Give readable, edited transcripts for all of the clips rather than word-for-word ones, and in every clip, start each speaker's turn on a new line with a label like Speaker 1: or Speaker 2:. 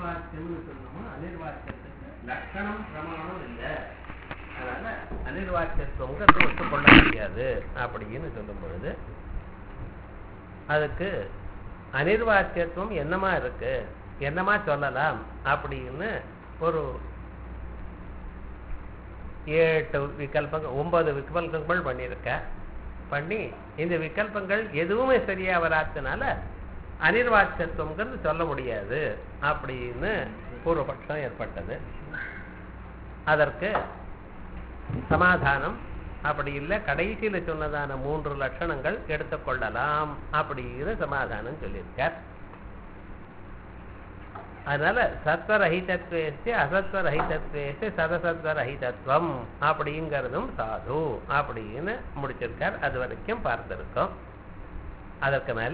Speaker 1: அனிர்வாச்சியம்னு சொல்லணுமோ அனிர்வாச்சியத்துக்கு லட்சணம் பிரமாணம் இல்லை. அதனால அனிர்வாச்சியத்துவங்கிறது ஒத்துக்கொள்ள முடியாது அப்படின்னு சொல்லும் பொழுது அதுக்கு அனிர்வாச்சியத்துவம் என்னமா இருக்கு, என்னமா சொல்லலாம் அப்படின்னு ஒரு 8 விகல்பங்கள் 9 விகல்பங்கள் பண்ணி இந்த விகல்பங்கள் எதுவுமே சரியா வராதனால அனிர்வாச்சியத்துவங்கிறது சொல்ல முடியாது அப்படின்னு பூர்வபட்சம் ஏற்பட்டது. அதற்கு சமாதானம் அப்படி இல்லை, கடைசியில சொன்னதான 3 லட்சணங்கள் எடுத்துக்கொள்ளலாம் அப்படின்னு சமாதானம் சொல்லியிருக்கார். அதனால சத்வரஹிதத்வேஸ்து அசத்வரஹிதத்வேஸ்து சதசத்வரஹிதத்துவம் அப்படிங்கிறதும் சாது அப்படின்னு முடிச்சிருக்கார். அது வரைக்கும் பார்த்திருக்கோம். அதற்கு மேல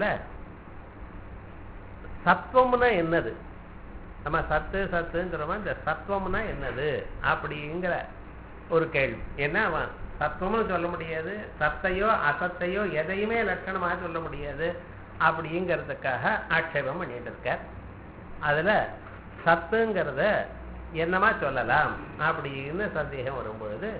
Speaker 1: சத்துவம்னா என்னது, நம்ம சத்துங்கிறோமா, இந்த சத்துவம்னா என்னது அப்படிங்கிற ஒரு கேள்வி. ஏன்னா அவன் சத்துவம்னு சொல்ல முடியாது, சத்தையோ அசத்தையோ எதையுமே லட்சணமாக சொல்ல முடியாது அப்படிங்கிறதுக்காக ஆட்சேபம் பண்ணிட்டு இருக்கார். அதுல சத்துங்கிறத என்னமா சொல்லலாம் அப்படின்னு சந்தேகம் வரும்பொழுது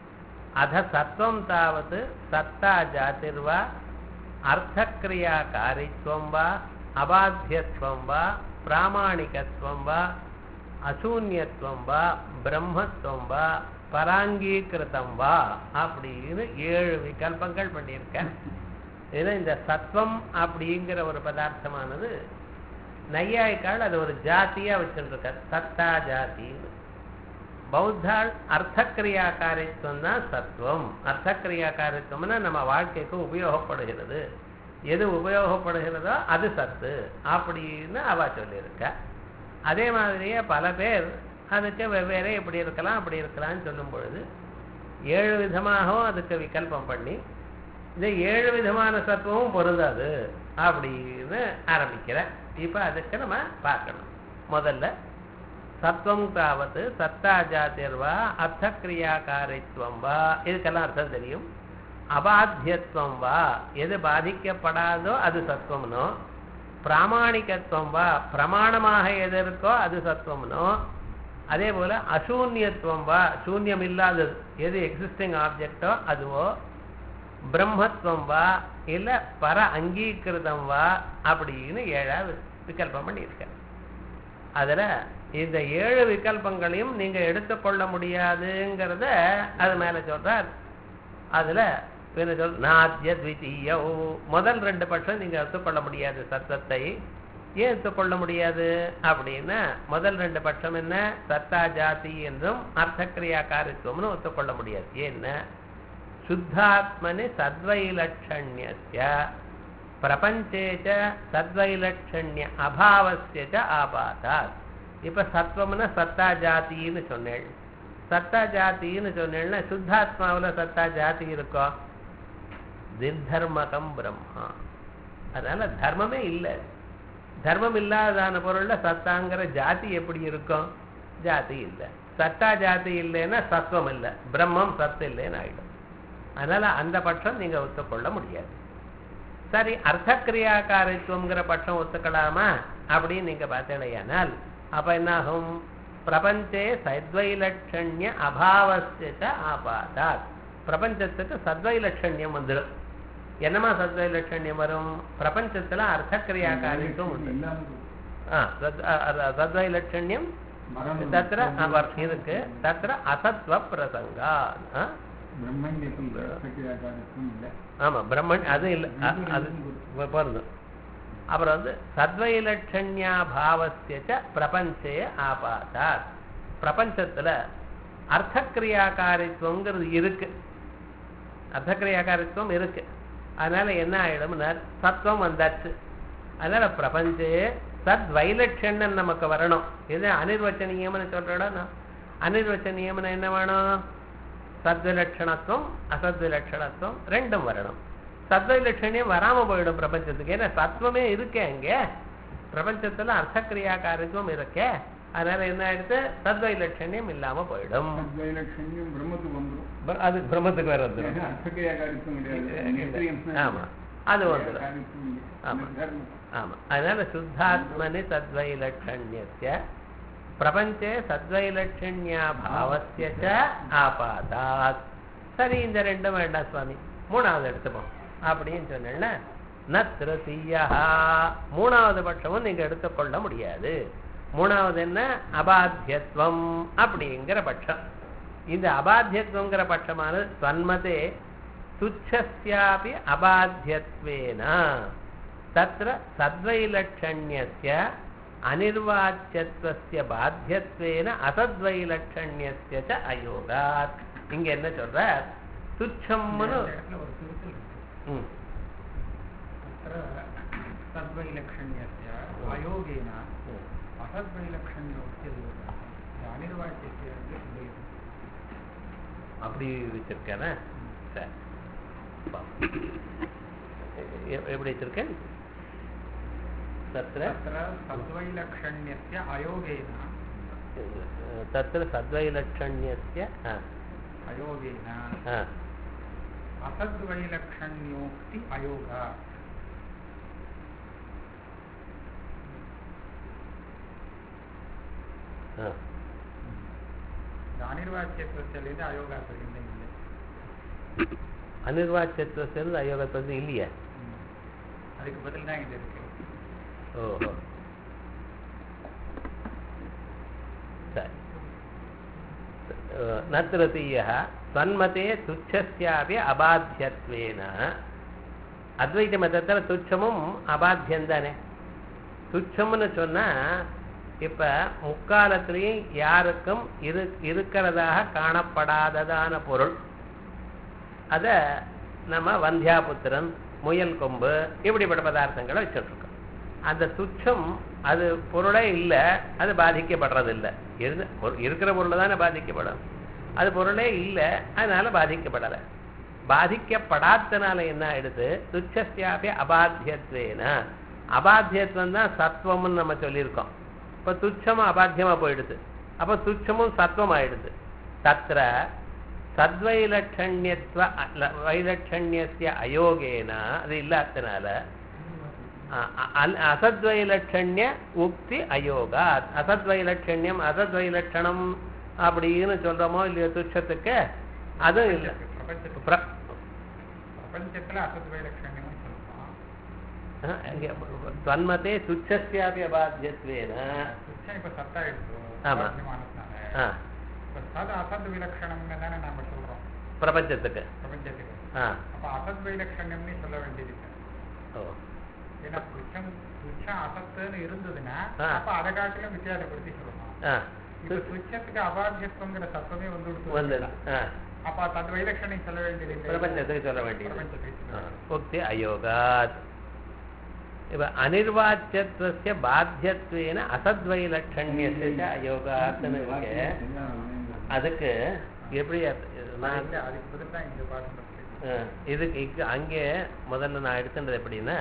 Speaker 1: அத சத்துவம் தாவது சத்தா ஜாதிர்வா அர்த்தக்கிரியா காரித்வம் வா அபாத்தியத்துவம் வா பிராமாணிகத்துவம் வா அசூன்யத்துவம் வா பிரம்மத்துவம் வா பராங்கீகிருதம் வா அப்படின்னு 7 விகல்பங்கள் பண்ணியிருக்கேன். ஏன்னா இந்த சத்வம் அப்படிங்கிற ஒரு பதார்த்தமானது நையாயிக்கால் அது ஒரு ஜாத்தியா வச்சுருக்க, சத்தா ஜாதி. பௌத்தாள் அர்த்தக்கிரியாக்காரித்துவம் தான் சத்துவம். அர்த்தக்கிரியாக்காரித்துவம்னா நம்ம வாழ்க்கைக்கு உபயோகப்படுகிறது, எது உபயோகப்படுகிறதோ அது சத்து அப்படின்னு அவ சொல்லியிருக்க. அதே மாதிரியே பல பேர் அதுக்கு வெவ்வேறு இப்படி இருக்கலாம் அப்படி இருக்கலாம்னு சொல்லும் பொழுது 7 விதமாகவும் அதுக்கு விகல்பம் பண்ணி இந்த 7 விதமான சத்துவமும் பொருந்தாது அப்படின்னு ஆரம்பிக்கிறேன். இப்ப அதுக்கு நம்ம பார்க்கணும். முதல்ல சத்வம் தாவது சத்தா ஜாதிர்வா அர்த்தக்கிரியாக்காரித்வம் வா, இதுக்கெல்லாம் அர்த்தம் தெரியும். அபாத்தியத்துவம் வா, எது பாதிக்கப்படாதோ அது சத்துவம்னோ, பிராமாணிகத்துவம் வா, பிரமாணமாக எது இருக்கோ அது சத்துவம்னோ, அதே போல அசூன்யத்துவம் வா, சூன்யம் இல்லாதது எது எக்ஸிஸ்டிங் ஆப்ஜெக்டோ அதுவோ, பிரம்மத்துவம் வா இல்ல பர அங்கீகிருதம் வா அப்படின்னு 7 விகல்பம் பண்ணியிருக்க. அதுல இந்த 7 விகல்பங்களையும் நீங்க எடுத்துக்கொள்ள முடியாதுங்கிறத அது மேல சொல்றார். அதுல நாத்யத்விதீய முதல் 2 பட்சம் நீங்க எடுத்துக்கொள்ள முடியாது. சத்தத்தை ஏன் எடுத்துக்கொள்ள முடியாது அப்படின்னா முதல் 2 பட்சம் என்ன, சத்தா ஜாதி என்றும் அர்த்தக்கிரியா காரித்துவம்னு ஒத்துக்கொள்ள முடியாது. ஏன்னா சுத்தாத்மனி சத்வைலட்சண்யஸ்ய பிரபஞ்சேச்ச சத்வைலட்சண்ய அபாவஸ்ய ஆபாதாத். இப்ப சத்வம்னா சத்தா ஜாத்தின்னு சொன்னேன். சத்தா ஜாத்தின்னு சொன்னேன்னா சுத்தாத்மாவில் சத்தா ஜாதி இருக்கும், நிர்தர்மகம் பிரம்மா. அதனால தர்மமே இல்லை. தர்மம் இல்லாதான பொருள்ல சத்தாங்கிற ஜாதி எப்படி இருக்கும், ஜாதி இல்லை. சத்தா ஜாதி இல்லைன்னா சத்துவம் இல்லை, பிரம்மம் சத்து இல்லைன்னு ஆயிடும். அதனால அந்த பட்சம் நீங்க ஒத்துக்கொள்ள முடியாது. சரி, அர்த்தக்கிரியாக்காரித்துவங்கிற பட்சம் ஒத்துக்கலாமா அப்படின்னு நீங்க பார்த்தீங்கன்னால் அப்ப என்னாகும், பிரபஞ்சே சத்வைலட்சண்ய அபாவஸ்ய ஆபாதாத். பிரபஞ்சத்துக்கு சத்வைலட்சண்யம் வந்துடும். என்னமா சத்வைலட்சண்யம் வரும், பிரபஞ்சத்துல அர்த்தக்கிரியாக்காரித்துவம் உண்டு. சத்வைலட்சண்யம் தத்ர இருக்கு, தத்ர அசத்வ பிரசங்கா. ஆமா பிரம்மன் அது இல்லை, அது பொருந்தும். அப்புறம் சத்வைலட்சண்யாபாவஸ்ய பிரபஞ்சே ஆபாதாத். பிரபஞ்சத்துல அர்த்தக்கிரியாக்காரித்துவங்கிறது இருக்கு, அர்த்தக்கிரியாக்காரித்துவம் இருக்கு. அதனால என்ன ஆயிடும்னா சத்துவம் வந்தாச்சு. அதனால பிரபஞ்சே சத்வைலட்சண்யம் நமக்கு வரணும். இது அனிர்வச்சனீயம்னு சொல்றோம். அனிர்வச்சனீயம்னு என்ன வேணும், சத்விலட்சணத்துவம் அசத்விலட்சணத்துவம் ரெண்டும் வரணும். சத்வைலட்சணியம் வராம போயிடும் பிரபஞ்சத்துக்கு. ஏன்னா சத்துவமே இருக்கே அங்கே பிரபஞ்சத்துல, அர்த்தக்கிரியாக்காரித்துவம் இருக்கே. அதனால என்ன ஆயிடுச்சு, சத்வைலட்சண்யம் இல்லாம போயிடும். அது பிரம்மத்துக்கு வேற வந்துடும். ஆமா அது வந்துடும். ஆமா ஆமா. அதனால சுத்தாத்மனி சத்வைலட்சண்யஸ்ய பிரபஞ்சே சத்வைலட்சண்யா பாவஸ்ய ச ஆபாதாத். சரி, இந்த ரெண்டும் வேண்டாம் சுவாமி, மூணாவது எடுத்துப்போம் அப்படின்னு சொன்னா ந திருத்தீயா, மூணாவது பட்சமும் நீங்க எடுத்துக்கொள்ள முடியாது. மூணாவது என்ன? அபாத்தியத்துவம் அப்படிங்கிற பட்சம். இந்த அபாத்தியத்துவங்கிற பட்சமானது ஸ்வன்மதே துச்சஸ்யாபி அபாத்தியத்வேன தத்ர சத்வைலட்சண்யஸ்ய அனிர்வாச்சியத்வஸ்ய பாத்தியத்வேன அசத்வைலட்சண்யஸ்ய ச அயோகாத். இங்க என்ன சொல்ற? துச்சம்னு
Speaker 2: சத்வைலட்சண்யஸ்ய அயோகேன அசத்வைலட்சண்யோஸ்ய அனிர்வாச்சியஸ்ய
Speaker 1: அப்படி வச்சிருக்கேன். சரி, எப்படி வச்சிருக்கேன்? தத்ர
Speaker 2: சத்வைலட்சண்யஸ்ய அயோகேன
Speaker 1: தத்ர சத்வைலட்சண்யஸ்ய
Speaker 2: அயோகேன அசத்வைலட்சண்யோக்தி அயோகா. அனிர்வாச்சியத்துவத்திலிருந்து அயோகாத்திலிருந்து இல்லை.
Speaker 1: அனிர்வாச்சியத்துவத்திலிருந்து அயோகத்துவம் இல்லையா?
Speaker 2: அதுக்கு பதில் தான் இது இருக்கு.
Speaker 1: ஓஹோ, சரி. நத்ரதீயः ஸ்வன்மதே துச்சஸ்யாபி அபாத்தியத்வேன. அத்வைத மதத்தில் துச்சமும் அபாத்தியம் தானே. துச்சம்னு சொன்னா இப்ப முக்காலத்திலையும் யாருக்கும் இருக்கிறதாக காணப்படாததான பொருள், அத நம்ம வந்தியாபுத்திரன், முயல் கொம்பு இப்படிப்பட்ட பதார்த்தங்களை வச்சுருக்கோம். அந்த துச்சம் அது பொருளே இல்லை, அது பாதிக்கப்படுறது இல்லை. இருக்கிற பொருள் தானே பாதிக்கப்படும், அது பொருளே இல்லை, அதனால பாதிக்கப்படலை. பாதிக்கப்படாதனால என்ன ஆயிடுது? துச்சஸ்யாபி அபாத்தியத்வேன. அபாத்தியத்துவம் தான் சத்துவம்னு நம்ம சொல்லியிருக்கோம். இப்போ துச்சமும் அபாத்தியமா போயிடுது, அப்போ துச்சமும் சத்துவம் ஆயிடுது. தத்ர சத்வைலட்சண்யத்வ வைலட்சண்யஸ்ய அயோகேன, அது இல்லாதனால அசத்வைலட்சண்ய உக்தி அயோகா. அசத்வைலட்சண்யம் அசத்வைலட்சணம் அப்படின்னு சொல்றோமோ இல்லையோ துச்சத்துக்கு, அதுவும் இல்லை.
Speaker 2: பிரபஞ்சத்துல அசத்வைலட்சண்யம்
Speaker 1: ஸ்வன்மதே துச்சஸ்யாபி அபாத்தியத்வேன.
Speaker 2: இப்ப சத்தா எடுத்து
Speaker 1: ஆமா,
Speaker 2: அசத் விலட்சணம்னு தானே நாம சொல்றோம்
Speaker 1: பிரபஞ்சத்துக்கு.
Speaker 2: பிரபஞ்சத்துக்கு அப்ப அசத் விலட்சணம்னு சொல்ல வேண்டியது. ஏன்னா துச்சம் அசத்துன்னு இருந்ததுன்னா அப்ப அதை காட்டிலும் வித்தியாசப்படுத்தி சொல்லணும். இப்ப துச்சத்துக்கு அபாத்தியத்துவங்கிற சத்தமே வந்து அப்ப தத் வைலட்சணம் சொல்ல வேண்டியது,
Speaker 1: பிரபஞ்சத்துக்கு சொல்ல வேண்டியது அயோகாத். இப்ப அனிர்வாச்சியத்துவஸ்ய பாத்தியத்வேன அசத்வைலட்சண்யஸ்ய அயோகாத்னு இருக்கு. அதுக்கு எப்படி இதுக்கு அங்கே முதல்ல நான் எடுத்துட்டது எப்படின்னா,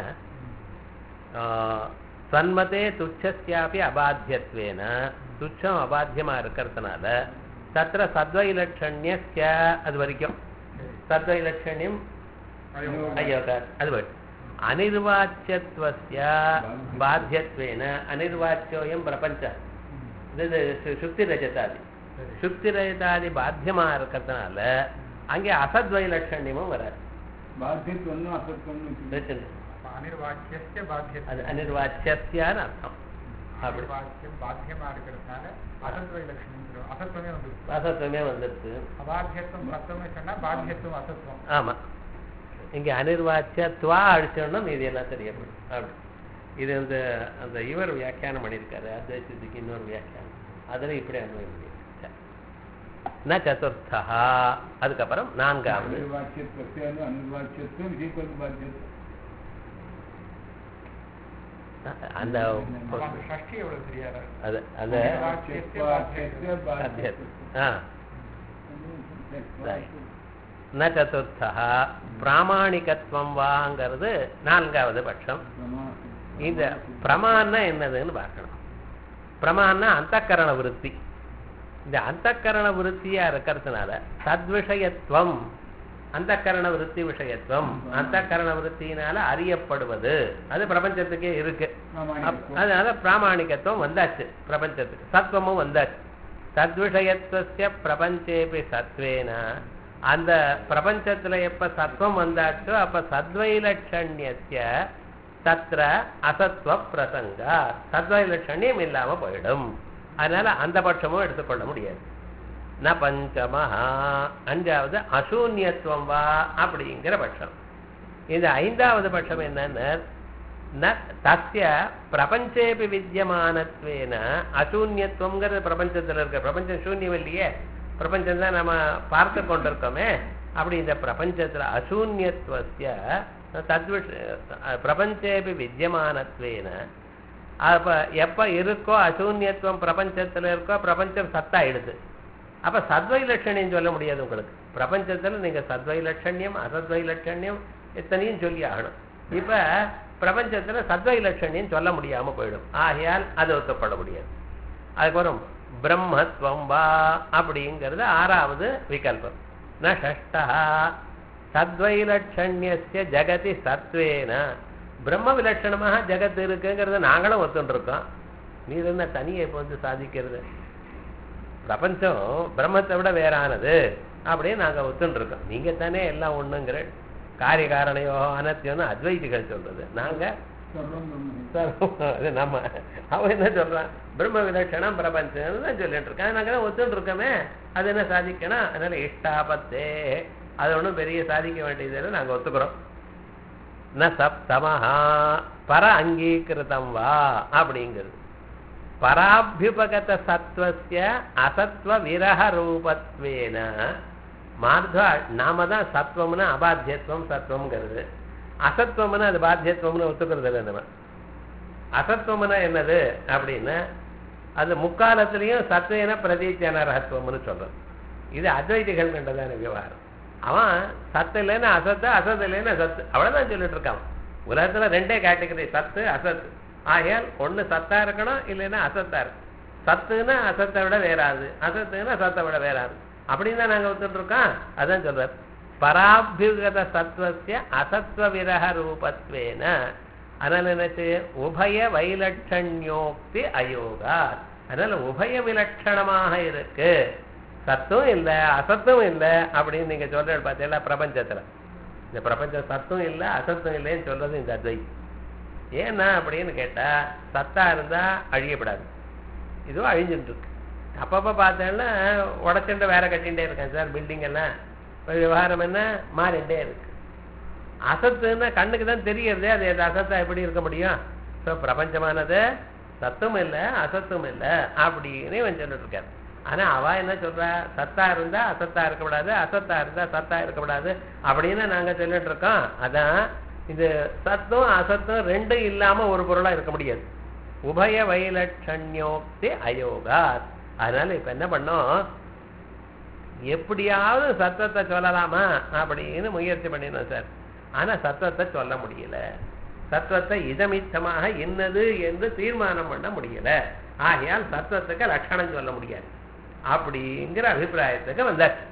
Speaker 1: சன்மதே துச்சஸ்யாபி அபாத்தியத்வேன, துச்சம் அபாத்தியமா இருக்கிறதுனால தத்திர சத்வைலட்சண்யஸ்ய, அது வரைக்கும் சத்வைலட்சண்யம் அயோகாத். அது வரைக்கும் அனிர்வாச்சியத்வஸ்ய பாத்தியத்வேன, அனிர்வாச்சியோயம் பிரபஞ்ச, இது சுக்தி ரஜதாதி, சுக்தி ரஜதாதி பாத்தியமா இருக்கிறதுனால அங்கே அசத்வைலட்சண்யமும் வராது. அனிர்வாச்சியஸ்யான்னு அர்த்தம். அசத்வமே வந்துருச்சு. ஆமா, இங்க அனிர்வாச்சியத்வா அடிச்சோம்னா மீதி எல்லாம் தெரியப்படும். அப்படி இது அந்த இவர் வியாக்கியானம் பண்ணியிருக்காரு அத்வைதத்துக்கு இன்னொரு வியாக்கியானம், அதுல இப்படி அனுபவ முடியும். ந சதுர்த்தா, அதுக்கப்புறம் நான்காவது அந்த ந சதுர்த்தா பிராமாணிகத்துவம் வாங்கிறது நான்காவது பட்சம். இந்த பிரமான்னா என்னதுன்னு பார்க்கணும். பிரமான்னா அந்தக்கரண விருத்தி. இந்த அந்தக்கரண விருத்தியா இருக்கிறதுனால சத்விஷயத்துவம் அந்த கரண விருத்தி விஷயத்துவம், அந்த கரண விருத்தியினால அறியப்படுவது, அது பிரபஞ்சத்துக்கே இருக்கு. அதனால பிராமணிகத்துவம் வந்தாச்சு பிரபஞ்சத்துக்கு, சத்வமும் வந்தாச்சு. தத்விஷயத்துவ பிரபஞ்சேபி சத்வேன, அந்த பிரபஞ்சத்துல எப்ப சத்வம் வந்தாச்சோ அப்ப சத்வைலட்சண்யஸ்ய தத்ர அசத்வ பிரசங்கா, சத்வைலட்சண்யம் இல்லாம போயிடும். அதனால அந்த பட்சமும் எடுத்துக்கொள்ள முடியாது. ந பஞ்சமஹா, அஞ்சாவது அசூன்யத்துவம் வா அப்படிங்கிற பட்சம். இந்த ஐந்தாவது பட்சம் என்னன்னு, தஸ்ய பிரபஞ்சேபி வித்தியமானத்வேன, அசூன்யத்துவங்கிறது பிரபஞ்சத்தில் இருக்க, பிரபஞ்சம் சூன்யம் இல்லையே, பிரபஞ்சம் தான் நம்ம பார்த்து கொண்டிருக்கோமே. அப்படி இந்த பிரபஞ்சத்துல அசூன்யத்துவஸ்ய தத்விஷ பிரபஞ்சேபி வித்தியமானத்வேன, அப்ப எப்ப இருக்கோ அசூன்யத்துவம் பிரபஞ்சத்துல இருக்கோ, பிரபஞ்சம் சத்தாயிடுது. அப்ப சத்வைலட்சணியம் சொல்ல முடியாது உங்களுக்கு. பிரபஞ்சத்துல நீங்க சத்வைலட்சண்யம் அசத்வைலட்சண்யம் எத்தனையும் சொல்லி ஆகணும். இப்ப பிரபஞ்சத்துல சத்வைலட்சண்யம் சொல்ல முடியாம போயிடும். ஆகையால் அது ஒத்துப்பட முடியாது. அதுக்கப்புறம் பிரம்மத்வம் வா அப்படிங்கிறது ஆறாவது விகல்பம். ந ஷஷ்டா சத்வைலட்சண்யஸ்ய ஜகதி சத்வேன, பிரம்ம விலட்சணமாக ஜகத் இருக்குங்கிறத நாங்களும் ஒத்துட்டு இருக்கோம். நீ என்ன தனியை இப்போ வந்து சாதிக்கிறது? பிரபஞ்சம் பிரம்மத்தை விட வேறானது அப்படின்னு நாங்க ஒத்துட்டு இருக்கோம். நீங்க தானே எல்லாம் ஒண்ணுங்கிற காரிய காரணையோ அனத்தியம்னு அத்வைதிகள் சொல்றது. நாங்க நம்ம அவன் என்ன சொல்றான், பிரம்ம விலட்சணம் பிரபஞ்சம் தான் சொல்லிட்டு இருக்கான். நாங்க தான் ஒத்துட்டு இருக்கோமே, அது என்ன சாதிக்கணும்? அதனால இஷ்டாபத்தே, அது ஒன்றும் பெரிய சாதிக்க வேண்டியது நாங்க ஒத்துக்கிறோம். ந சப்தமஹா பர அங்கீகிருதம் வா அப்படிங்கிறது. பராபியுபகத சத்வஸ்ய அசத்வ விரஹ ரூபத்வேன மார்த்வா, நாம தான் சத்வம்னா அபாத்தியத்துவம் சத்வம்ங்கிறது, அசத்வம்னா அது பாத்தியத்துவம்னு ஒத்துக்கிறது இல்லை. நம்ம அசத்வம்னா என்னது அப்படின்னா, அது முக்காலத்திலையும் சத்வேன பிரதீத்தியான ரகத்துவம்னு சொல்றது. இது அத்வைதிகள் கண்டதான விவகாரம். அவன் சத்து இல்லைன்னா அசத்து, அசத்து இல்லைன்னா சத்து, அவ்வளவுதான் சொல்லிட்டு இருக்கான். உலகத்துல ரெண்டே கேட்டகரி, சத்து அசத்து. ஆகையால் ஒண்ணு சத்தா இருக்கணும், இல்லைன்னா அசத்தா இருக்கும். சத்துன்னா அசத்தை விட வேறாது, அசத்துன்னா சத்தை விட வேறாது அப்படின்னு தான் நாங்க ஒத்துட்டு இருக்கோம். அதான் சொல்றார், பராபியுகத சத்வஸ்ய அசத்வ விரஹ ரூபத்வேன. அதனால என்னச்சு, உபய வைலட்சண்யோக்தி அயோகா. அதனால உபய விலட்சணமாக இருக்கு, சத்தும் இல்லை அசத்தும் இல்லை அப்படின்னு நீங்க சொல்ற பார்த்தீங்களா. பிரபஞ்சத்துல இந்த பிரபஞ்சம் சத்தும் இல்லை அசத்தும் இல்லைன்னு சொல்றது இந்த அத்வைதி. ஏன்னா அப்படின்னு கேட்டா, சத்தா இருந்தா அழியப்படாது, இதுவும் அழிஞ்சுட்டு இருக்கு. அப்பப்ப பார்த்தேன்னா உடச்சுட்டு வேற கட்டிகிட்டே இருக்கேன் சார், பில்டிங் எல்லாம் விவகாரம் என்ன மாறிண்டே இருக்கு. அசத்துன்னா கண்ணுக்கு தான் தெரியறதே, அது அசத்தா எப்படி இருக்க முடியும்? ஸோ பிரபஞ்சமானது சத்தும் இல்லை அசத்தும் இல்லை அப்படின்னு இவன் சொல்லிட்டு இருக்காரு. ஆனா அவ என்ன சொல்றா, சத்தா இருந்தா அசத்தா இருக்கக்கூடாது, அசத்தா இருந்தா சத்தா இருக்கக்கூடாது அப்படின்னு நாங்க சொல்லிட்டு இருக்கோம். அதான் இது சத்தும் அசத்தும் ரெண்டும் இல்லாம ஒரு பொருளா இருக்க முடியாது. உபய வைலட்சண்யோக்தி அயோகா. அதனால இப்ப என்ன பண்ணோம், எப்படியாவது சத்தத்தை சொல்லலாமா அப்படின்னு முயற்சி பண்ணினோம் சார். ஆனா சத்தத்தை சொல்ல முடியல, சத்தத்தை இதமித்தமாக என்னது என்று தீர்மானம் பண்ண முடியல. ஆகையால் சத்தத்துக்கு லட்சணம் சொல்ல முடியாது அப்படிங்கிற அபிப்பிராயத்துக்கு வந்தாச்சு.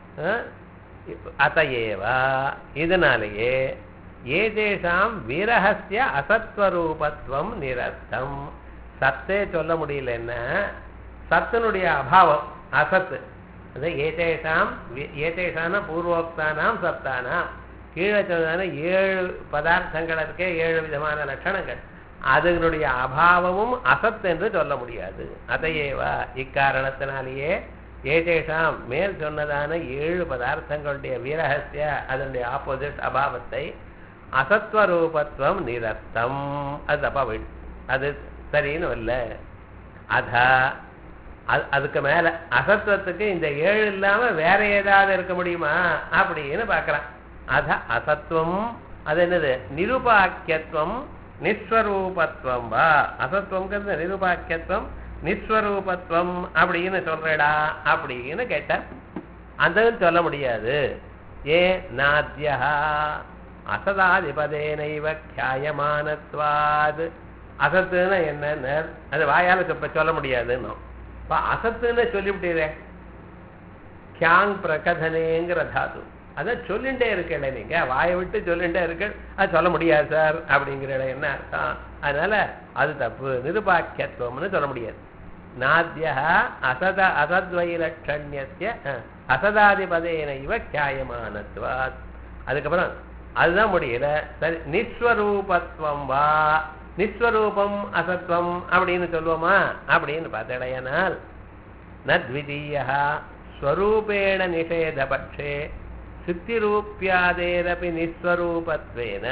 Speaker 1: அதையேவா, இதனாலேயே ஏதேஷாம் விரஹஸ்ய அசத்வரூபத்துவம் நிரஸ்தம். சத்தே சொல்ல முடியல, என்ன சத்தினுடைய அபாவம் அசத்து. அது ஏதேஷாம், ஏதேஷான பூர்வோக்தானாம் சத்தானாம், கீழே சொன்னான 7 பதார்த்தங்கள் இருக்கே, 7 விதமான லட்சணங்கள், அதனுடைய அபாவமும் அசத் என்று சொல்ல முடியாது. அதையேவா, இக்காரணத்தினாலேயே ஏதேஷாம் மேல் சொன்னதான 7 பதார்த்தங்களுடைய விரஹஸ்ய, அதனுடைய ஆப்போசிட் அபாவத்தை அசத்வரூபத்துவம் நிரஸ்தம், அது தப்பா போயிடுச்சு, அது சரின்னு இல்லை. அதா அதுக்கு மேல அசத்துவத்துக்கு இந்த 7 இல்லாம வேற ஏதாவது இருக்க முடியுமா அப்படின்னு பாக்குறான். அத அசத்துவம், அது என்னது, நிருபாக்கியத்துவம் நிஸ்வரூபத்துவம் வா. அசத்துவங்கிறது நிருபாக்கியத்துவம் நிஸ்வரூபத்துவம் அப்படின்னு சொல்றடா அப்படின்னு கேட்ட, அதுவும் சொல்ல முடியாது. ஏ நாத்யா அசதாதிபதேனைவ கியாயமானத்வாது. அசத்துன்னு என்னன்னு அது வாயால சொல்ல முடியாதுன்னு. இப்ப அசத்துன்னு சொல்லிவிட்டீரே, கியாங் பிரகதனேங்கிற தாது, அதான் சொல்லிட்டே இருக்கல, நீங்க வாயை விட்டு சொல்லிட்டே இருக்க, அது சொல்ல முடியாது சார் அப்படிங்கிற என்ன அர்த்தம்? அதனால அது தப்பு, நிருபாக்கியத்துவம்னு சொல்ல முடியாது. நாத்யா அசத்வைலட்சண்யஸ்ய அசதாதிபதேன இவ கியாயமானத்வாத். அதுக்கப்புறம் அதுதான் முடியல. சரி, நிஸ்வரூபத்துவம் வா, நிஸ்வரூபம் அசத்வம் அப்படின்னு சொல்லுவோமா அப்படின்னு பார்த்தடையானால் நத்விதீயா ஸ்வரூபேண நிஷேதபட்சே சுத்திரூப்யாதேரபி நிஸ்வரூபத்வேன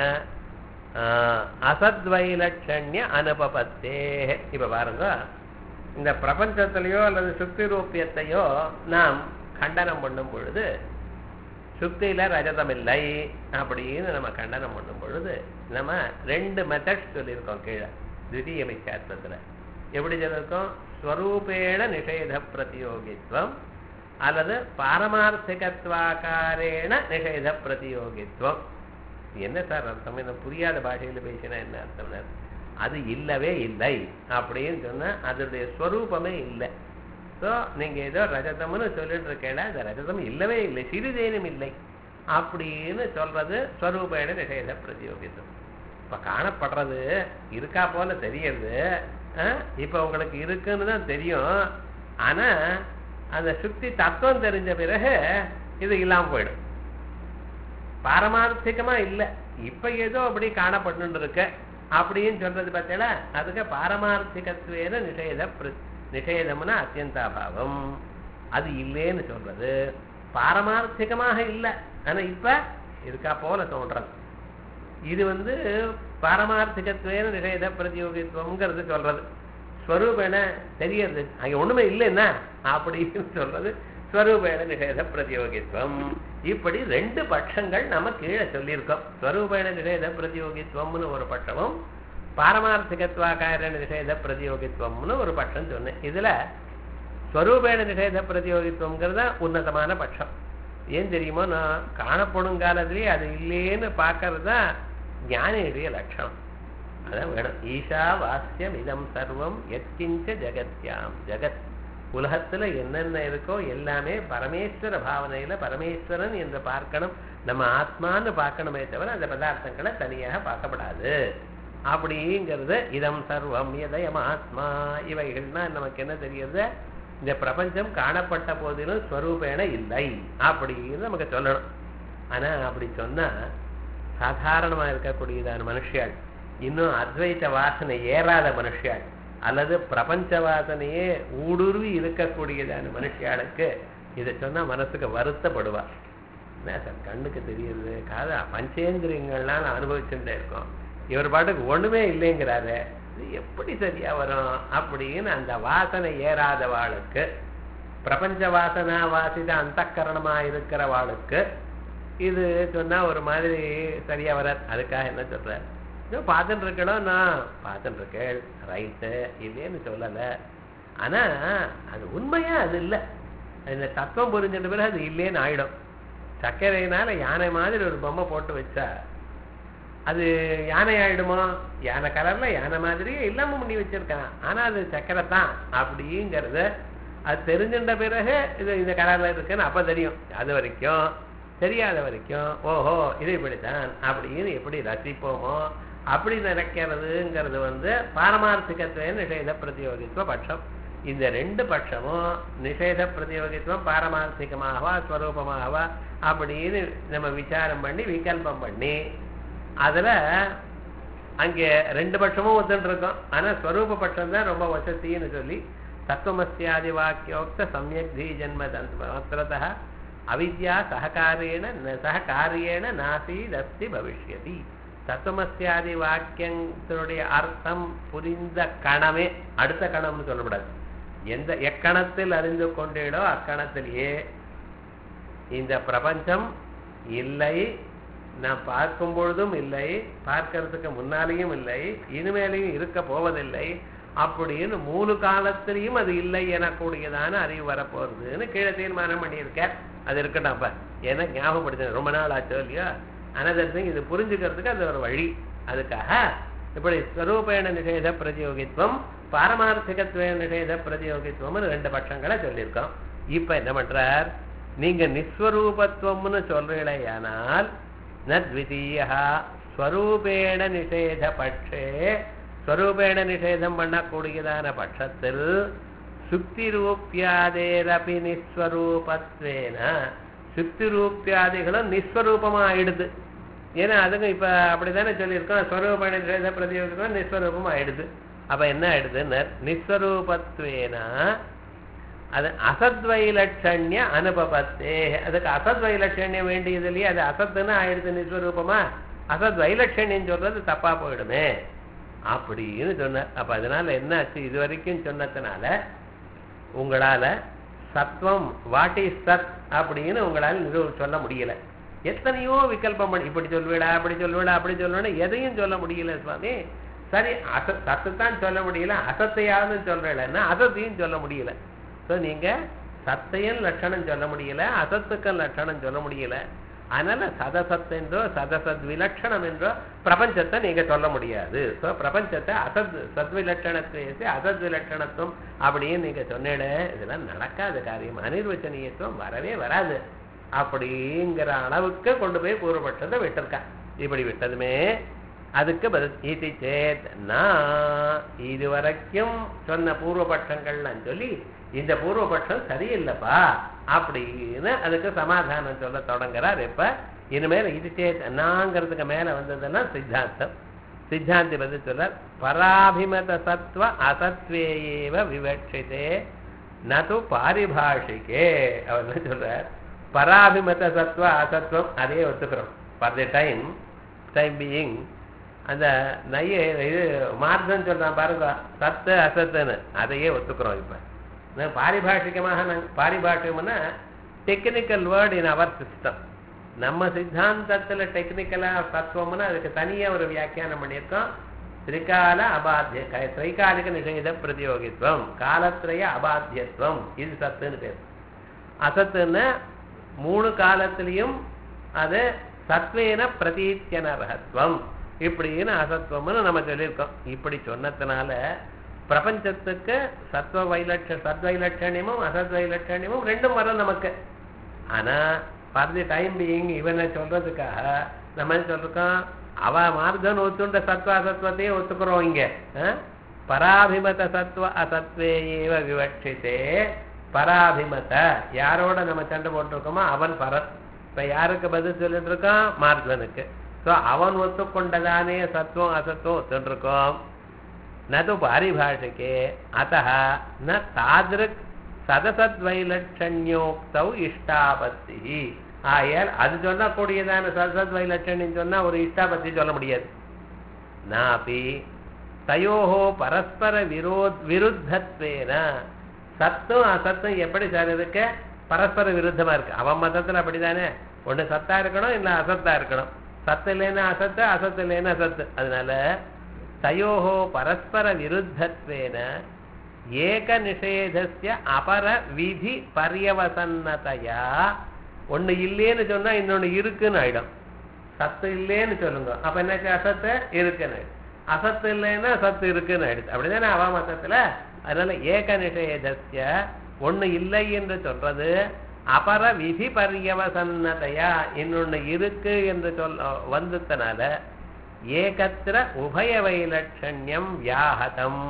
Speaker 1: அசத்வைலட்சண்ய அனுபபத்தே. இப்ப பாருங்க, இந்த பிரபஞ்சத்திலேயோ அல்லது சுக்தி ரூபியத்தையோ நாம் கண்டனம் பண்ணும் பொழுது, சுக்தியில ரஜதம் இல்லை அப்படின்னு நம்ம கண்டனம் பண்ணும் பொழுது நம்ம 2 மெத்தட்ஸ் சொல்லியிருக்கோம் கீழே த்விதீய மித்யாத்வத்துல. எப்படி சொல்லியிருக்கோம்? ஸ்வரூபேண நிஷேத பிரதியோகித்வம் அல்லது பாரமார்த்திகத்வாகாரேண நிஷேத பிரதியோகித்வம். என்ன சார் அர்த்தம்? என்ன புரியாத பாஷையில் பேசினா என்ன அர்த்தம்னா, அது இல்லவே இல்லை அப்படின்னு சொன்னா அதனுடைய ஸ்வரூபமே இல்லை. ஸோ நீங்க ஏதோ ரஜதம்னு சொல்லிட்டு இருக்கேன், அந்த ரஜதம் இல்லவே இல்லை, சிறிதேனும் இல்லை அப்படின்னு சொல்றது ஸ்வரூபேண நிஷேத பிரதியோகித்வம். இப்ப காணப்படுறது இருக்கா போல தெரியறது, இப்ப உங்களுக்கு இருக்குன்னு தான் தெரியும். ஆனா அந்த சுக்தி தத்துவம் தெரிஞ்ச பிறகு இது இல்லாம போயிடும். பாரமார்த்திகமா இல்லை, இப்ப ஏதோ அப்படி காணப்பட்டு இருக்க அப்படின்னு சொல்றது பார்த்தீங்களா, அதுக்கு பாரமார்த்திகத்துவேன நிஷேதம்னா அத்தியந்தாபாவம். அது இல்லேன்னு சொல்றது பாரமார்த்திகமாக இல்லை, ஆனா இப்ப இருக்கா போல தோன்றது. இது பாரமார்த்திகத்துவேன நிஷேத பிரதியோகித்துவம்ங்கிறது சொல்றது. ஸ்வரூபேண தெரியறது அங்க ஒண்ணுமே இல்லைன்னா அப்படின்னு சொல்றது ஸ்வரூபேண நிஷேத பிரதியோகித்துவம். இப்படி 2 பட்சங்கள் நம்ம கீழே சொல்லியிருக்கோம். ஸ்வரூபேண நிஷேத பிரதியோகித்துவம்னு ஒரு பட்சமும் பாரமார்த்திகத்வாகார நிஷேத பிரதியோகித்துவம்னு ஒரு பட்சம் சொன்னேன். இதுல ஸ்வரூபேண நிஷேத பிரதியோகித்துவம்ங்கிறத உன்னதமான பட்சம். ஏன் தெரியுமோ, நான் காணப்படும் காலத்திலேயே அது இல்லேன்னு பார்க்கறது தான் ஞானியுடைய லட்சணம். அதான் வேணும். ஈஷா வாஸ்யம் இதம் சர்வம் எத்கிஞ்ச ஜெகத்யாம். ஜெகத் உலகத்துல என்னென்ன இருக்கோ எல்லாமே பரமேஸ்வர பாவனையில பரமேஸ்வரன் என்று பார்க்கணும். நம்ம ஆத்மான்னு பார்க்கணுமே தவிர அந்த பதார்த்தங்களை தனியாக பார்க்கப்படாது அப்படிங்கிறது. இதம் சர்வம் எதயம் ஆத்மா. இவைகள்னா நமக்கு என்ன தெரியுது? இந்த பிரபஞ்சம் காணப்பட்ட போதிலும் ஸ்வரூபேண இல்லை அப்படின்னு நமக்கு சொல்லணும். ஆனா அப்படி சொன்னா சாதாரணமா இருக்கக்கூடியதான மனுஷியாள், இன்னும் அத்வைத வாசனை ஏறாத மனுஷியாள் அல்லது பிரபஞ்ச வாசனையே ஊடுருவி இருக்கக்கூடியதான மனுஷியாளுக்கு இதை சொன்னா மனசுக்கு வருத்தப்படுவா. என்ன சார் கண்ணுக்கு தெரியுது, காதா பஞ்சேந்திரியங்கள்லாம் அனுபவிச்சுட்டே இருக்கோம், இவர் பாட்டுக்கு ஒண்ணுமே இல்லைங்கிறாரு, இது எப்படி சரியா வரும் அப்படின்னு அந்த வாசனை ஏறாதவாளுக்கு, பிரபஞ்ச வாசனா வாசித அந்தக்கரணமா இருக்கிறவாளுக்கு இது சொன்னா ஒரு மாதிரி சரியா வராது. அதுக்காக என்ன சொல்ற, பார்த்துட்டு இருக்கணும், நான் பார்த்துட்டு இருக்கேன் ரைட்டு இல்லைன்னு சொல்லல. ஆனா அது உண்மையா அது இல்லை. இந்த தத்துவம் புரிஞ்சிட்ட பிறகு அது இல்லைன்னு ஆயிடும். சர்க்கரையினால யானை மாதிரி ஒரு பொம்மை போட்டு வச்சா அது யானை ஆயிடுமோ? யானை கலர்ல யானை மாதிரியே இல்லாம பண்ணி வச்சிருக்கான், ஆனா அது சர்க்கரை தான் அப்படிங்கிறத அது தெரிஞ்சின்ற பிறகு இது இந்த கலர்ல இருக்குன்னு அப்ப தெரியும். அது வரைக்கும் தெரியாத வரைக்கும் ஓஹோ இது இப்படித்தான் அப்படின்னு எப்படி ரசிப்போமோ அப்படி நினைக்கிறதுங்கிறது பாரமார்த்திகத்துவ நிஷேத பிரதியோகித்துவ பட்சம். இந்த 2 பட்சமும் நிஷேத பிரதியோகித்துவம் பாரமார்த்திகமாகவா ஸ்வரூபமாகவா அப்படின்னு நம்ம விசாரம் பண்ணி விகல்பம் பண்ணி அதுல அங்கே 2 பட்சமும் ஒத்துட்டு இருக்கோம். ஆனா ஸ்வரூப பட்சம் தான் ரொம்ப வசத்தின்னு சொல்லி தத்துவமஸ்யாதி வாக்கியோக்த சமயக் தி ஜன்ம மாத்திரதா அவித்யா சககாரியேன நாசீதஸ்தி பவிஷ்யதி. தத்துவமஸ்யாதி வாக்கியத்தினுடைய அர்த்தம் புரிந்த கணமே, அடுத்த கணம்னு சொல்லக்கூடாது, எக்கணத்தில் அறிந்து கொண்டேடோ அக்கணத்திலேயே இந்த பிரபஞ்சம் இல்லை, நான் பார்க்கும் பொழுதும் இல்லை, பார்க்கறதுக்கு முன்னாலேயும் இல்லை, இனிமேலையும் இருக்க போவதில்லை அப்படின்னு 3 காலத்திலையும் அது இல்லை எனக்கூடியதான அறிவு வரப்போறதுன்னு கீழே தீர்மானம் பண்ணியிருக்க. அது இருக்கட்டும். அப்ப ஏன்னா ஞாபகப்படுத்த ரொம்ப நாள் ஆச்சோ இல்லையா, அனதர் திங் இது புரிஞ்சுக்கிறதுக்கு அது ஒரு வழி. அதுக்காக இப்படி ஸ்வரூபேண நிஷேத பிரதியோகித்துவம் பாரமார்த்திகத்துவ நிஷேத பிரதியோகித்துவம் 2 பட்சங்களை சொல்லியிருக்கோம். இப்ப என்ன பண்றார், நீங்க நிஸ்வரூபத்துவம்னு சொல்றீங்களேயானால் நத்விதீயா ஸ்வரூபேண நிஷேத பட்சே ஸ்வரூபேண நிஷேதம் பண்ணக்கூடியதான பட்சத்தில் சுக்தி ரூபியாதேரபி நிஸ்வரூபத்வேன சுக்தி ரூபியாதிகளும் நிஸ்வரூபமா ஆயிடுது. ஏன்னா அதுங்க இப்ப அப்படித்தானே சொல்லியிருக்கோம், ஸ்வரூப நிஷேத பிரதியோகம் நிஸ்வரூபம் ஆயிடுது. அப்ப என்ன ஆயிடுது? நிஸ்வரூபத்வேன அது அசத்வைலட்சண்ய அனுபவத்தே. அதுக்கு அசத்வைலட்சண்யம் வேண்டியது இல்லையா? அது அசத்துன்னு ஆயிடுது நிஸ்வரூபமா. அசத்வைலட்சண்யம் சொல்றது தப்பா போயிடுமே அப்படின்னு சொன்ன. அப்ப அதனால என்ன ஆச்சு? இது வரைக்கும் சொன்னதுனால உங்களால சத்வம் வாட் இஸ் சத் அப்படின்னு உங்களால சொல்ல முடியல. எத்தனையோ விகல்பம் பண்ணி இப்படி சொல்லுவிடா அப்படி சொல்லுவிடா அப்படி சொல்லுவேன்னா எதையும் சொல்ல முடியல சுவாமி. சரி சத்துத்தான் சொல்ல முடியல, அசத்தையாவது சொல்றேன்னா அசத்தையும் சொல்ல முடியல. ஸோ நீங்க சத்தையும் லட்சணம் சொல்ல முடியல, அசத்துக்கும் லட்சணம் சொல்ல முடியல. அதனால சதசத் என்றோ சதசத் விலட்சணம் என்றோ பிரபஞ்சத்தை நீங்க சொல்ல முடியாது. ஸோ பிரபஞ்சத்தை அசத் சத்விலட்சணத்தை அசத் விலட்சணத்துவம் அப்படின்னு நீங்க சொன்னேட, இதெல்லாம் நடக்காத காரியம். அனிர்வச்சனீயத்துவம் வரவே வராது. அப்படிங்கிற அளவுக்கு கொண்டு போய் பூர்வபட்சத்தை விட்டுருக்கா. இப்படி விட்டதுமே அதுக்கு பதில் இது சேத் நான் இதுவரைக்கும் சொன்ன பூர்வபட்சங்கள்லாம் சொல்லி இந்த பூர்வபட்சம் சரியில்லைப்பா அப்படின்னு அதுக்கு சமாதானம் சொல்ல தொடங்குறார். இப்ப இனிமேல் இது சேத் நாங்கிறதுக்கு மேல வந்ததெல்லாம் சித்தாந்தம். சித்தாந்தி பதில் சொல்றார், பராபிமத சத்வ அசத்வேயேவ விவட்சிதே நது பாரிபாஷிகே. அவர் என்ன சொல்றார்? பராபிமத சத்வ அசத்வம் அதே ஒத்துக்கிறோம். ஃபார் தி டைம் பீயிங் அந்த நைய இது மார்க்கம் சொல்றான் பாருங்க, சத்து அசத்துன்னு அதையே ஒத்துக்கிறோம். இப்ப பாரிபாஷிகமாக பாரிபாஷிகம்னா technical word in our system. நம்ம சித்தாந்தத்துல டெக்னிக்கலா தத்துவம்னா அதுக்கு தனியா ஒரு வியாக்கியானம் பண்ணியிருக்கோம். திரிகால அபாத்திய திரைகாலிக நிஷேத பிரதியோகித்துவம், காலத்திரைய அபாத்தியத்துவம், இது சத்துன்னு பேர். அசத்துன்னு 3 காலத்திலையும் அது சத்வேன பிரதீத்தியனர்ஹத்வம் இப்படின்னு அசத்துவம்னு நம்ம சொல்லியிருக்கோம். இப்படி சொன்னதுனால பிரபஞ்சத்துக்கு சத்வைலட்சணியமும் அசத்வைலட்சணியமும் ரெண்டும் வரும் நமக்கு. ஆனா ஃபார் தி டைம் பீயிங் இவனை சொல்றதுக்காக நம்ம என்ன சொல்றோம்? அவ மார்கன் ஒத்துண்ட சத்வ அசத்வத்தையே ஒத்துக்கிறோம். இங்க பராபிமத சத்வ அசத்வேயேவ விவட்சிதே. பராபிமத யாரோட நம்ம சண்டை போட்டிருக்கோமோ அவன் பரத். இப்ப யாருக்கு பதில் சொல்லிட்டு இருக்கோம்? மார்கனுக்கு. ஸோ அவன் ஒத்துக்கொண்டதானே சத்துவம் அசத்துவம் ஒத்துருக்கோம். நது பாரிபாஷிகே அத்தः ந தாதிருக் சதசத்வைலட்சண்யோக்தௌ இஷ்டாபத்தி. ஆயால் அது சொல்லக்கூடியதான சதசத்வைலட்சண்யம் சொன்னா ஒரு இஷ்டாபத்தி சொல்ல முடியாது. நாபி தயோஹோ பரஸ்பர விருத்தத்வேன சத்தும் அசத்தும் எப்படி சார் இருக்கு? பரஸ்பர விருத்தமா இருக்கு. அவன் மதத்துல அப்படித்தானே, ஒண்ணு சத்தா இருக்கணும் இல்ல அசத்தா இருக்கணும். சத்து இல்லைன்னா அசத்து, அசத்து இல்லைன்னா சத்து. அதனால தயோஹோ பரஸ்பர விருத்தத்வேன ஏக நிஷேதஸ்ய அபர விதி பரியவசன்னதையா. ஒண்ணு இல்லேன்னு சொன்னா இன்னொன்னு இருக்குன்னு ஆயிடும். சத்து இல்லேன்னு சொல்லுங்க, அப்ப என்னாச்சு? அசத்து இருக்குன்னு ஆயிடும். அசத்து இல்லைன்னா சத்து இருக்குன்னு ஆயிடுது. அப்படிதானே அவ மதத்துல. அதனால ஏக நிஷேதஸ்ய ஒண்ணு இல்லை என்று சொல்றது அபர விதி பரியவசன்னதையா இன்னொன்னு இருக்கு என்று சொல்ல வந்ததுனால ஏகத்திர உபய வைலட்சண்யம் வியாஹதம்.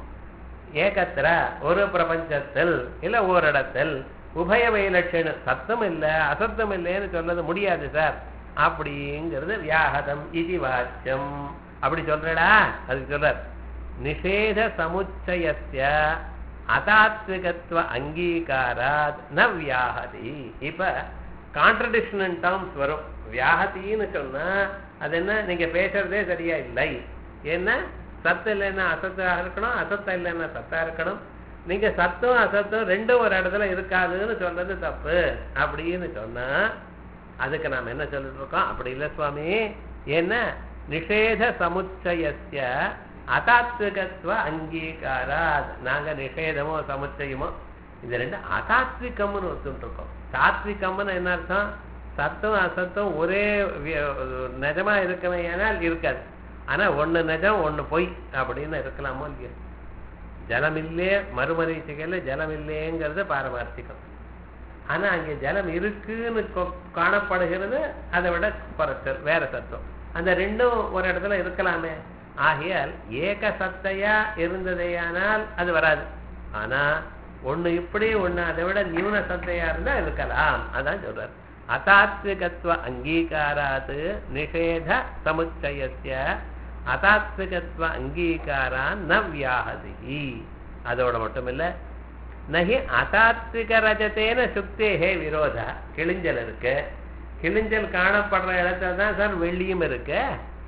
Speaker 1: ஏகத்திர ஒரு பிரபஞ்சத்தில் இல்ல ஓரிடத்தில் உபய வைலட்சணம் சத்தம் இல்ல அசத்தம் இல்லைன்னு சொல்றது முடியாது சார் அப்படிங்கிறது வியாஹதம் இது வாச்சியம். அப்படி சொல்றடா அதுக்கு சொல்றார் நிஷேத சமுச்சயஸ்ய அதாத்விகத்துவ அங்கீகாராத் ந வியாஹதி. இப்ப கான்ட்ரடிக்ஷன் டேர்ம்ஸ் வரும். வியாஹதின்னு சொன்னா அது என்ன? நீங்க பேசுறதே சரியா இல்லை. ஏன்னா சத்து இல்லைன்னா அசத்தா இருக்கணும், அசத்தா இல்லைன்னா சத்தா இருக்கணும். நீங்க சத்தும் அசத்தும் ரெண்டும் ஒரு இடத்துல இருக்காதுன்னு சொல்றது தப்பு அப்படின்னு சொன்னா அதுக்கு நாம என்ன சொல்லிட்டு இருக்கோம்? அப்படி இல்லை சுவாமி. என்ன? நிஷேத சமுச்சயஸ்ய அதாத்விகத்துவ அங்கீகாராத். நாங்க நிஷேதமோ சமுச்சயமோ இந்த ரெண்டு அதாத்விகம்னு ஒத்துட்டு இருக்கோம். சாத்விகம்னு என்ன அர்த்தம்? சத்தும் அசத்தும் ஒரே நிஜமா இருக்கவே ஏனால் இருக்காது. ஆனா ஒண்ணு நிஜம் ஒண்ணு பொய் அப்படின்னு இருக்கலாமோ இல்லையா? ஜலம் இல்லே மறுமரீச்சிகையில ஜலம் இல்லேங்கிறது பாரமார்த்திகம். ஆனா அங்கே ஜலம் இருக்குன்னு காணப்படுகிறது, அதை விட குறைச்சல் வேற சத்தம். அந்த ரெண்டும் ஒரு இடத்துல இருக்கலாமே. ஆகையால் ஏக சத்தையா இருந்ததேயானால் அது வராது. ஆனா ஒண்ணு இப்படி ஒண்ணு அதை விட நியூன சத்தையா இருந்தா இருக்கலாம். அதான் சொல்றார். அதாத்விகத்துவ அங்கீகாராத் நிஷேத சமுச்சயஸ்ய அதாத்விகத்துவ அங்கீகாரான் ந வியாஹதி. அதோட மட்டும் இல்ல, நகி அதாத்விக ரஜத்தேன சுக்தேகே விரோத. கிழிஞ்சல் இருக்கு, கிழிஞ்சல் காணப்படுற இடத்துல தான் சார் வெள்ளியும் இருக்கு.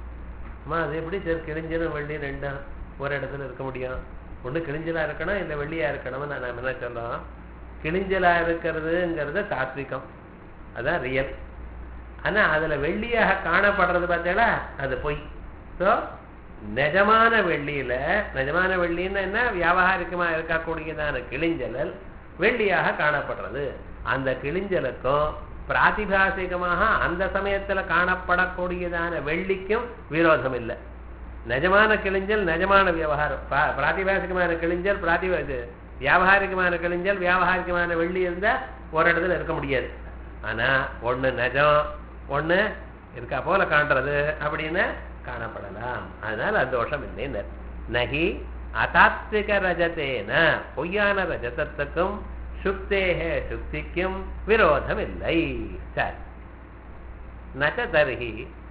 Speaker 1: அது எப்படி சார் கிழிஞ்சலும் வெள்ளியும் ரெண்டும் ஒரு இடத்துல இருக்க முடியும்? ஒண்ணு கிழிஞ்சலா இருக்கணும், இல்ல வெள்ளியா இருக்கணும்னு நான் என்ன சொல்றோம். கிழிஞ்சலா இருக்கிறதுங்கிறது தாத்விகம், அதான் ரியல். ஆனா அதுல வெள்ளியாக காணப்படுறது பார்த்தீங்களா, அது பொய். ஸோ நிஜமான வெள்ளியில, நிஜமான வெள்ளின்னு என்ன, வியாபாரிகமா இருக்கக்கூடியதான கிழிஞ்சல் வெள்ளியாக காணப்படுறது. அந்த கிழிஞ்சலுக்கும் பிராதிபாசிகமாக அந்த சமயத்துல காணப்படக்கூடியதான வெள்ளிக்கும் விரோதம் இல்லை. நிஜமான கிழிஞ்சல் நிஜமான விவகாரம், பிராதிபாசிகமான கிழிஞ்சல் வியாபாரிகமான கிழிஞ்சல் வியாபாரிகமான வெள்ளி இருந்தா ஒரு இடத்துல இருக்க முடியாது. ஆனா ஒண்ணு நிஜம், ஒண்ணு இருக்கா போல காண்றது அப்படின்னு காணப்படலாம். அதனால அந்த தோஷம் இல்லை. நகி அதாத்விக ரஜத்தேன, பொய்யான ரஜதத்துக்கும் சுக்தேஹே சுக்திக்கும் விரோதம் இல்லை. சரி, நச்ச தர்ஹி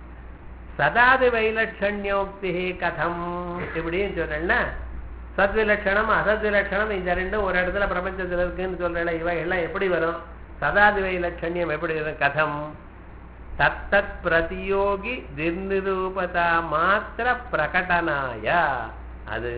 Speaker 1: சதாதி வைலட்சண்யோக்தி கதம். இப்படின்னு சொல்றேன்னா சத்விலட்சணம் அசத்விலட்சணம் இந்த ரெண்டும் ஒரு இடத்துல பிரபஞ்சத்தில் இருக்குன்னு சொல்றேன். இவை எல்லாம் எப்படி வரும்? சதாதி வைலட்சண்யம் எப்படி வரும்? கதம் தத்தத் பிரதியோகி நிர்நிரூபதா மாத்திர பிரகடனாய. அது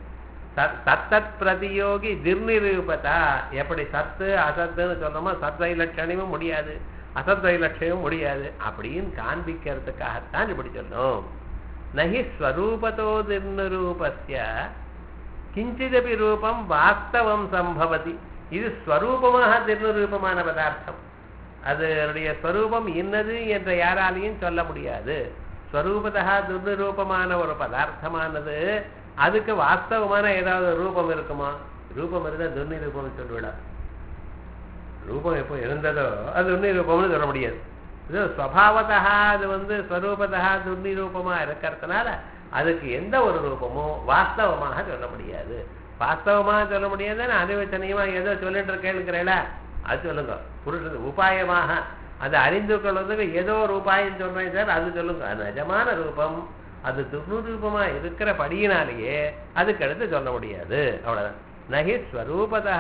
Speaker 1: தத்தத் பிரதியோகி நிர்நிரூபதா. எப்படி சத்து அசத்துன்னு சொல்றோமோ சத்வைலட்சணமும் முடியாது, அசத்வைலட்சணமும் முடியாது அப்படின்னு காண்பிக்கிறதுக்காகத்தான் இப்படி சொன்னோம். நஹி ஸ்வரூபதோ நிர்நிரூபஸ்ய கிஞ்சிதபி ரூபம் வாஸ்தவம் சம்பவதி. இது ஸ்வரூபமாக நிர்நிரூபமான பதார்த்தம். அதனுடைய ஸ்வரூபம் இன்னது என்ற யாராலையும் சொல்ல முடியாது. ஸ்வரூபதா துர்நிரூபமான ஒரு பதார்த்தமானது அதுக்கு வாஸ்தவமான ஏதாவது ரூபம் இருக்குமா? ரூபம் இருந்தா துர்நிரூபம் சொல்லிவிட. ரூபம் எப்போ இருந்ததோ அது துர்நிரூபம்னு சொல்ல முடியாது. இது ஸ்வபாவதா அது ஸ்வரூபதா துர்நிரூபமா இருக்கிறதுனால அதுக்கு எந்த ஒரு ரூபமும் வாஸ்தவமாக சொல்ல முடியாது. வாஸ்தவமாக சொல்ல முடியாதுன்னு அனுவச்சனியமா ஏதோ சொல்லிட்டு இருக்கேன்னுக்கிறேல, அது சொல்லுங்க. புருஷன் உபாயமாக அதை அறிந்து கொள்வதுக்கு ஏதோ ஒரு உபாயம் சொல்றேன் சார், அது சொல்லுங்க. அது நிஜமான ரூபம், அது துர்நிரூபமா இருக்கிற படியினாலேயே அதுக்கு அடுத்து சொல்ல முடியாது. அவ்வளவுதான். நகி ஸ்வரூபதா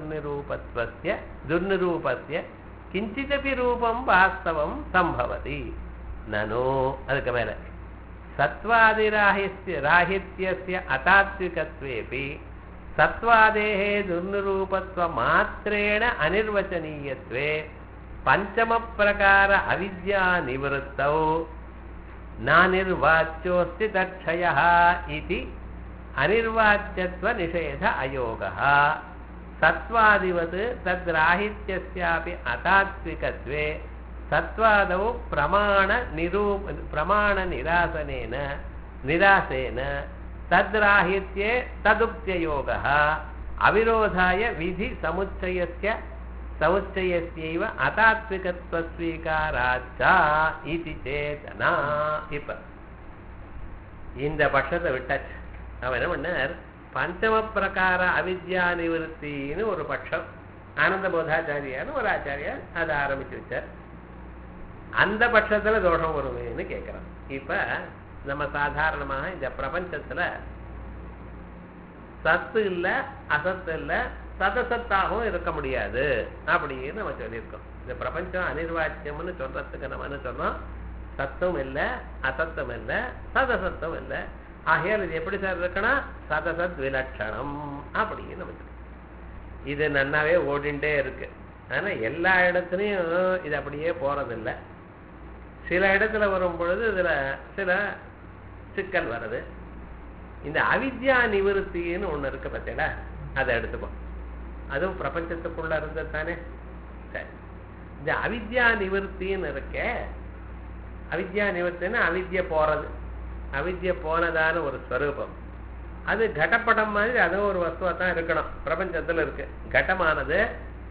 Speaker 1: துர்நிரூபஸ்ய கிஞ்சிதபி ரூபம் வாஸ்தவம் சம்பவதி. நனோ அதுக்கு மேல சத்வாதிராஹித்யஸ்ய அதாத்விகத்வேபி சத்வாதேஹே துர்நிரூபத்வ மாத்ரேண அனிர்வச்சனீயத்வே பஞ்சம பிரகார அவித்யா நிவృத்தௌ நானிர்வாச்யோஸ்தி தக்ஷயः இதி அனிர்வாச்யத்வ நிஷேத அயோகः. சத்வாதிவத் தத்ராஹித்யஸ்யாபி அதாத்விகத்வே சத்வாதௌ பிரமாண நிராசேன தத்ராஹித்யே ததுக்த்யயோகः அவிரோதாய விதி சமுச்சயஸ்யைவ அதாத்விகத்வ ஸ்வீகாராச்சா இதி சேதனா. இப்ப இந்த பட்சத்தை விட்டாச்சு. அவன் என்ன பண்ணார்? பஞ்சம பிரகார அவித்யா நிவృத்தின்னு ஒரு பட்சம் ஆனந்த போதாச்சாரியான்னு ஒரு ஆச்சாரியார் அதை ஆரம்பிச்சு வச்சார். அந்த பட்சத்துல தோஷம் வருவேன்னு கேட்கிறோம். இப்ப நம்ம சாதாரணமாக இந்த பிரபஞ்சத்துல சத்து இல்ல அசத்து இல்ல சதசத்தாகவும் இருக்க முடியாது அப்படின்னு நம்ம சொல்லியிருக்கோம். இந்த பிரபஞ்சம் அனிர்வாச்சியம்னு சொல்றதுக்கு நம்ம என்ன சொன்னோம்? சத்தம் இல்ல அசத்தம் இல்ல சதசத்தம் இல்ல. ஆகையால் இது எப்படி சார் இருக்கணும்? சதசத் விலட்சணம் அப்படின்னு நம்ம சொல்றோம். இது நன்னாவே ஓடிண்டே இருக்கு. ஆனா எல்லா இடத்துலையும் இது அப்படியே போறதில்லை. சில இடத்துல வரும் பொழுது இதுல சில சிக்கல் வருது. இந்த அவித்யா நிவృத்தின்னு ஒண்ணு இருக்கு பார்த்தீங்களா, அதை எடுத்துப்போம். அதுவும் பிரபஞ்சத்துக்குள்ள இருந்தது தானே. சரி, இந்த அவித்யா நிவృத்தின்னு இருக்க, அவித்யா நிவృத்தின்னு அவித்ய போறது, அவித்ய போனதான ஒரு ஸ்வரூபம். அது கடப்படம் மாதிரி அதுவும் ஒரு வஸ்துவா தான் இருக்கணும். பிரபஞ்சத்துல இருக்கு. கடமானது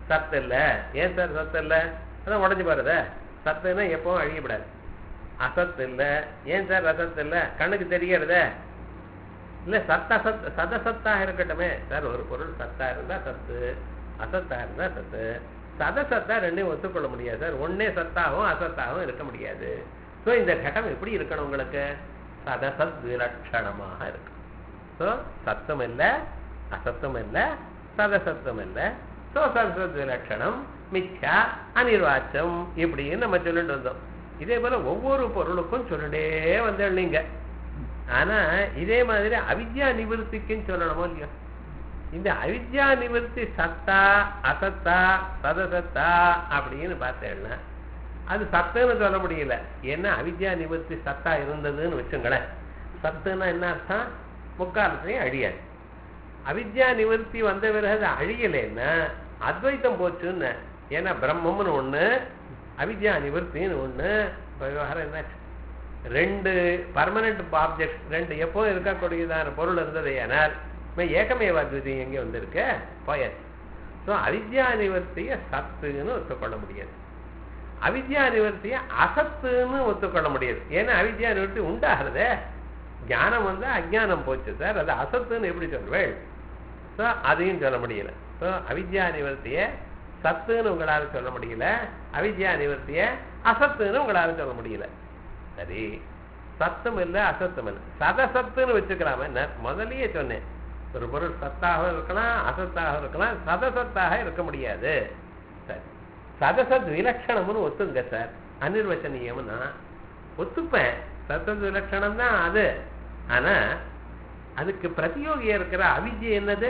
Speaker 1: சத்து இல்லை. ஏன் சார் சத்து இல்லை? அதான் உடஞ்சி பாருத. சத்துன்னா எப்பவும் அழியப்படாது. அசத்து இல்லை. ஏன் சார் அசத்து இல்லை? கண்ணுக்கு தெரியறத இல்லை. சதசத்தாக இருக்கட்டுமே சார். ஒரு பொருள் சத்தா இருந்தா சத்து, அசத்தா இருந்தா சத்து. சதசத்தா ரெண்டையும் ஒத்துக்கொள்ள முடியாது சார். ஒன்னே சத்தாகவும் அசத்தாகவும் இருக்க முடியாது. ஸோ இந்த கட்டம் எப்படி இருக்கணும் உங்களுக்கு? சதசத் விலட்சணமாக இருக்கு. ஸோ சத்தம் இல்லை, அசத்தம் இல்லை, சதசத்தம் இல்லை. ஸோ சதசத் விலட்சணம், மிச்சா, அனிர்வாச்சம் இப்படின்னு நம்ம சொல்லிட்டு வந்தோம். இதே போல ஒவ்வொரு பொருளுக்கும் சொல்லிட்டே வந்தோம் நீங்க. ஆனா இதே மாதிரி அவித்யா நிவர்த்திக்குன்னு சொல்லணுமோ இல்லையோ? இந்த அவித்யா நிவர்த்தி சத்தா அசத்தா சதசத்தா அப்படின்னு பார்த்தேன்னா அது சத்துன்னு சொல்ல முடியல. ஏன்னா அவித்யா நிவர்த்தி சத்தா இருந்ததுன்னு வச்சுங்களேன். சத்துன்னா என்ன அர்த்தம்? முக்காலத்தையும் அழியாது. அவித்யா நிவர்த்தி வந்த பிறகு அது அழியலைன்னா அத்வைத்தம் போச்சுன்னு. ஏன்னா பிரம்மம்னு ஒண்ணு, அவித்யா நிவர்த்தின்னு ஒண்ணு. விவகாரம் என்னாச்சு? ரெண்டு பர்மனன்ட் ஆப்ஜெக்ட், ரெண்டு எப்போ இருக்கக்கூடியதான பொருள் இருந்தது. ஏனால் ஏகமேவ அத்வைத்தம் எங்கே வந்திருக்க போயாச்சு. ஸோ அவித்யா நிவர்த்திய சத்துன்னு ஒத்துக்கொள்ள முடியாது, அவித்யா நிவர்த்திய அசத்துன்னு ஒத்துக்கொள்ள முடியாது. ஏன்னா அவித்யா நிவர்த்தி உண்டாகிறதே. ஞானம் வந்து அஜ்ஞானம் போச்சு சார், அது அசத்துன்னு எப்படி சொல்வேள்? ஸோ அதையும் சொல்ல முடியல. ஸோ அவித்யா நிவர்த்திய சத்துன்னு உங்களால் சொல்ல முடியல, அவித்யா நிவர்த்திய அசத்துன்னு உங்களால் சொல்ல முடியல. சரி, சத்தம் இல்லை அசத்தம் இல்லை, சதசத்துன்னு வச்சுக்கலாமே. முதலையே சொன்னேன், ஒரு பொருள் சத்தாக இருக்கலாம், அசத்தாக இருக்கலாம், சதசத்தாக இருக்க முடியாது. சரி, சதசத் விலட்சணம்னு ஒத்துங்க சார். அனிர்வச்சனீயம்னா ஒத்துப்பேன், சதசத் விலட்சணம் தான் அது. ஆனா அதுக்கு பிரதியோகியா இருக்கிற அவித்யை என்னது?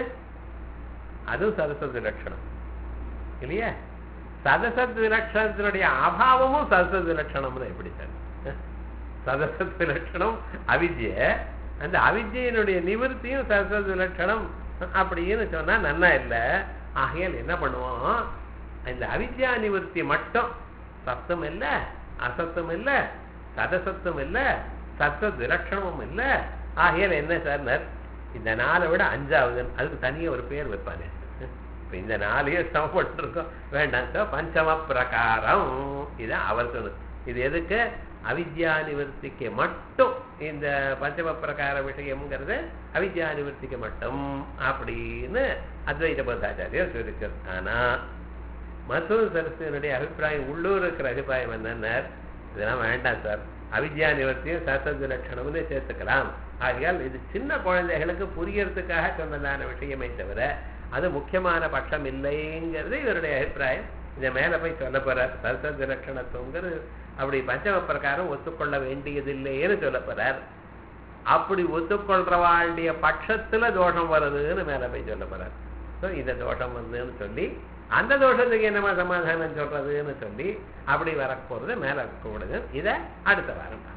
Speaker 1: அதுவும் சதசத் விலட்சணம் இல்லையா? சதசத் விலட்சணத்தினுடைய அபாவமும் சதசத் விலட்சணம்னு எப்படி சார்? சதசத் விலட்சணம் அவித்ய, அந்த அவித்யினுடைய நிவர்த்தியும் சதசத் விலட்சணம் அப்படின்னு சொன்னா நன்னா இல்லை. ஆகையால் என்ன பண்ணுவோம், இந்த அவித்யா நிவர்த்தி மட்டும் சத்தம் இல்லை, அசத்தம் இல்லை, சதசத்தம் இல்லை, சத்தத் விலட்சணமும் இல்லை. ஆகையால் என்ன சார், இந்த 4 விட 5வது, அதுக்கு தனியாக ஒரு பேர் வைப்பானே. இப்போ இந்த 4 சமப்பட்டு இருக்கோம் வேண்டாம் சார். பஞ்சம பிரகாரம் இதான் அவர் சொன்னது. இது எதுக்கு? அவித்யா நிவர்த்திக்கு மட்டும். இந்த பஞ்சம பிரகார விஷயம்ங்கிறது அவித்யா நிவர்த்திக்கு மட்டும் அப்படின்னு அத்வைத பதாச்சாரியர் சொல்லியிருக்கார். ஆனா மசூர் சரஸ்வனுடைய அபிப்பிராயம், உள்ளூர் இருக்கிற அபிப்பிராயம் என்னன்னா, இதெல்லாம் வேண்டாம் சார், அவித்யா நிவர்த்தியும் சதசத் விலட்சணம்னு சேர்த்துக்கலாம். ஆகையால் இது சின்ன குழந்தைகளுக்கு புரியறதுக்காக சொன்னதான விஷயமே தவிர அது முக்கியமான பட்சம் இல்லைங்கிறது இவருடைய அபிப்பிராயம். இதை மேல போய் சொல்ல போறார். சதசத் விலட்சணத்துங்கிறது அப்படி பஞ்சம பிரகாரம் ஒத்துக்கொள்ள வேண்டியதில்லைன்னு சொல்ல போறார். அப்படி ஒத்துக்கொள்றவாண்டிய பட்சத்துல தோஷம் வருதுன்னு மேல போய் சொல்ல போறார். ஸோ இந்த தோஷம் வந்துன்னு சொல்லி அந்த தோஷத்துக்கு என்னமா சமாதானம் சொல்றதுன்னு சொல்லி அப்படி வரப்போறது மேல கூடுது. இதை அடுத்த வாரம்